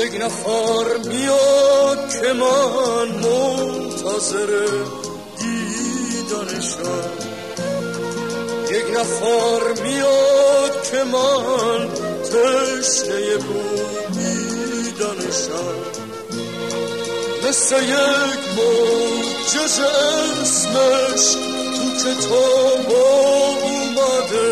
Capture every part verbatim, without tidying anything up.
یک نفر میاد که من منتظر دیدنشم، یک نفر میاد که من تشنه بویدنشم، مثل یک معجزه اسمش تو کتاب اومده،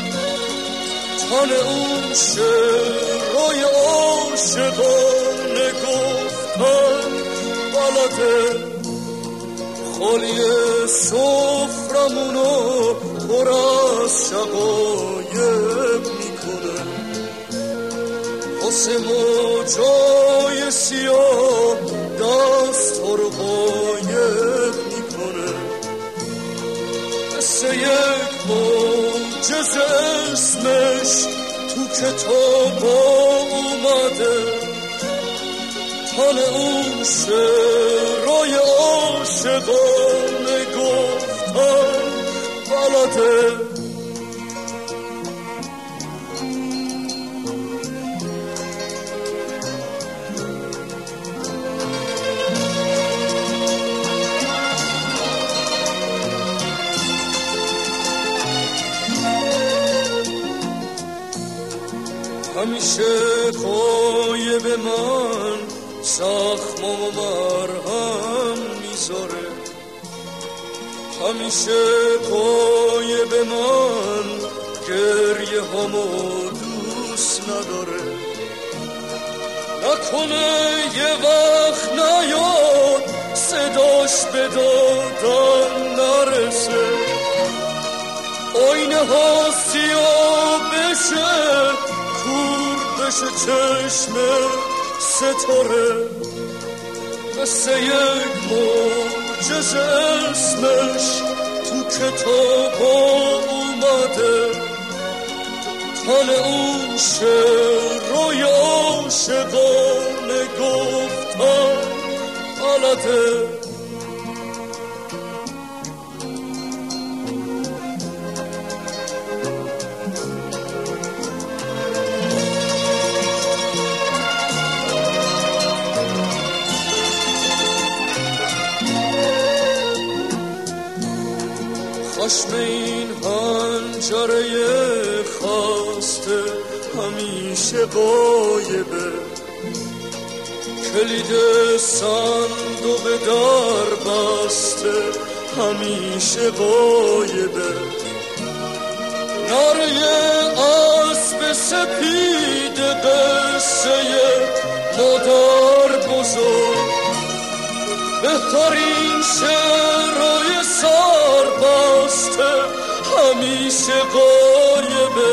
تن اون شعرهای عاشقانه گفتن بلده، خالی سفرمونو پر از شقایق میکنه، واسه موجای سیاه دست ها رو قایق میکنه، مثل یک معجزه اسمش تو کتاب اومده، تن اون شعرهای عاشقانه گفتن بلده. همیشه قایب من زخم و مرهم میذاره، همیشه قایب من گریه همو دوست نداره، نکنه یه وقت نیاد صداش به دادن نرسه، آینه ها سیاه بشه کور بشه چشم ستاره، مثل یک معجزه اسمش تو کتاب اومده، تن اون شعرهای عاشقانه گفتن بلده. خشم این حنجره خسته همیشه غایبه، کلید صندوق در بسته همیشه غایبه، نره اسب سپید قصه مادر بزرگ، بهترین شعرهای سر بسته همیشه غایبه،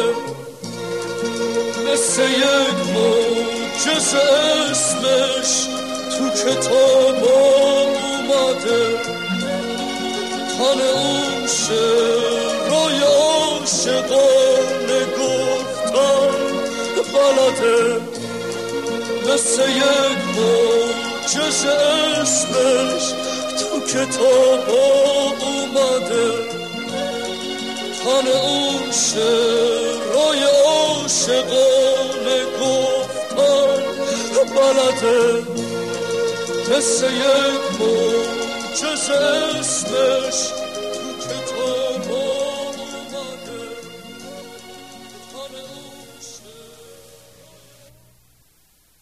مثل یک معجزه اسمش تو کتاب اومده، تن اون شعرهای عاشقانه گفتن بلده، مثل یک معجزه اسمش تو کتاب اومده، تن اون شعرهای عاشقانه گفتن بلده، مثل یک معجزه اسمش تو کتاب